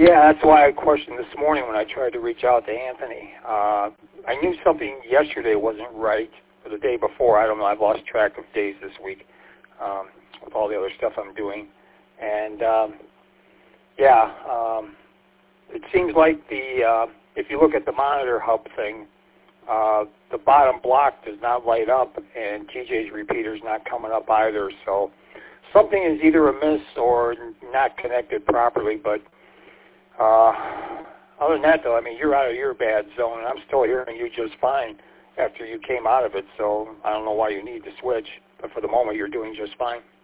Yeah, that's why I questioned this morning when I tried to reach out to Anthony. I knew something yesterday wasn't right, or the day before. I don't know. I've lost track of days this week with all the other stuff I'm doing. And, it seems like if you look at the monitor hub thing, the bottom block does not light up, and TJ's repeater's not coming up either. So something is either amiss or not connected properly. But other than that, though, I mean, you're out of your bad zone, and I'm still hearing you just fine after you came out of it. So I don't know why you need to switch, but for the moment, you're doing just fine.